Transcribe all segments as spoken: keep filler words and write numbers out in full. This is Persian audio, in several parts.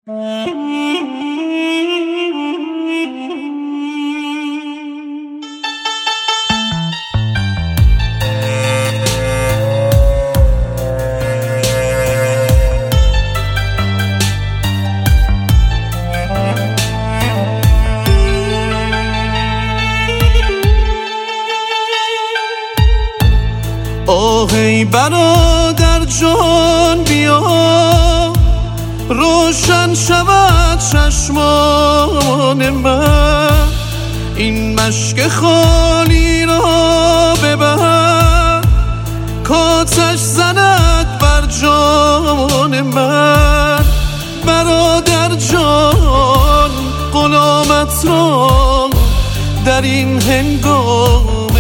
آه ای برادر جان بیا، روشن شود چشمان من، این مشک خالی را ببر کاتش زند بر جان من. برادر جان غلامت را در این هنگام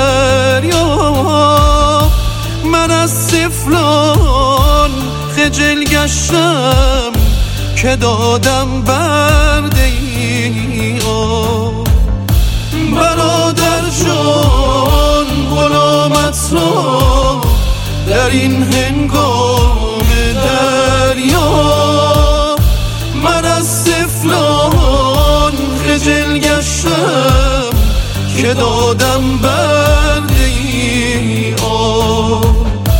دریا، من از سفلان خجل گشتم که دادم بر دی‌ها. برادر جان غلامت را در این هنگام دریا، من از سفلان خجل گشتم که دادم بر دی‌ها.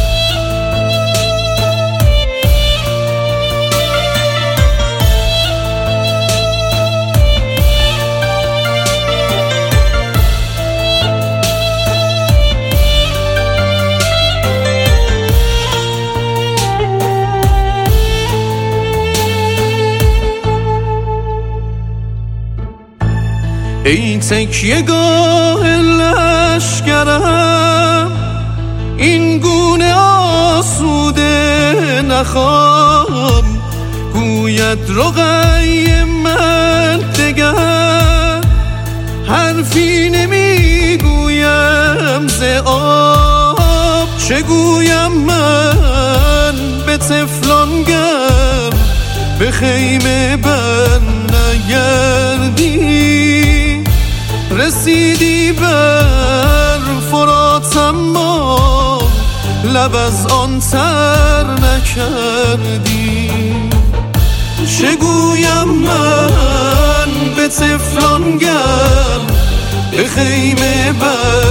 ای تکیه گاه لشکرم، این گونه آسوده نخوام، گوید رقیه من دگر، حرفی نمی گویم ز آب. چه گویم من به طفلان گر به خیمه بر نگردی، رسیدی بر فرات اما لب از آن تر نکردی. چه گویم من به طفلان گر به خیمه بر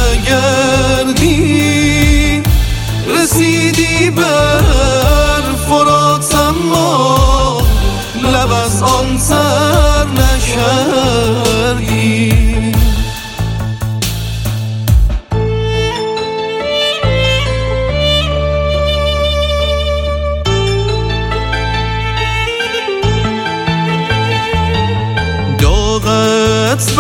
نگردی، رسیدی بر فرات اما لب از آن تر نکردی. داغت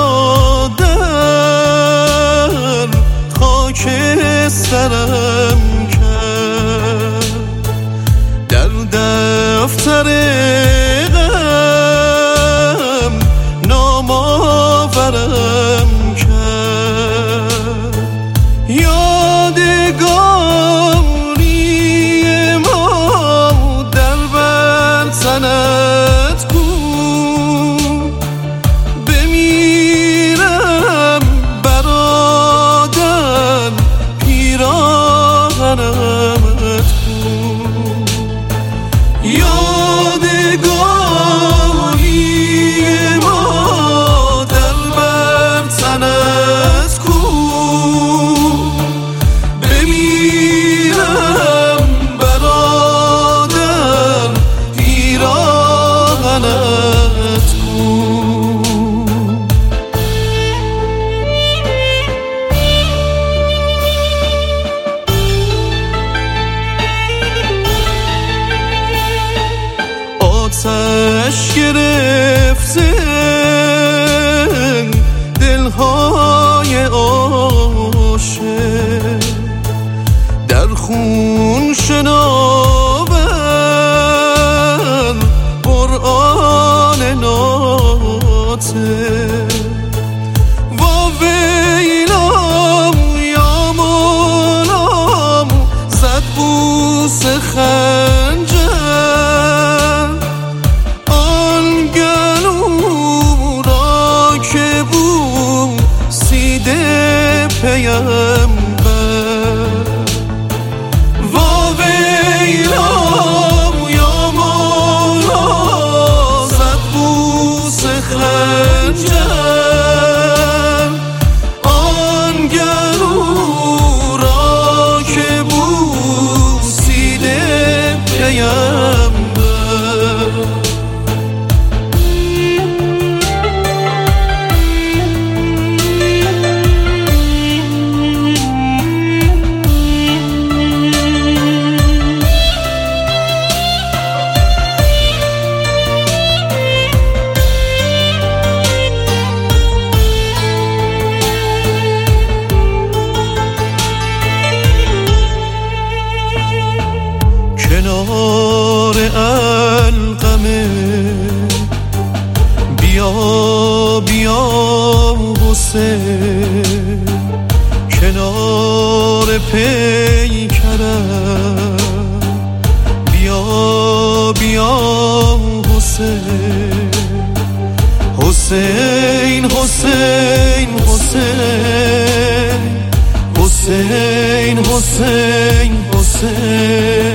برادر خاک سرم کرد، در دفتر غم نام آورم کرد. یادگاری ما در بر تنت کو، بمیرم برادر پیراهنت کو. یادگاری ما در بر تنت کو، بمیرم برادر پیراهنت کو. آتش گرفته دلهای عاشق، در خون شناور قرآن ناطق. واویلام یا مولام زد بوس خنجر، آنگه نیم کنار القمه بیا بیا حسین کنار پیکرم بیا بیا حسین حسین حسین حسین حسین حسین حسین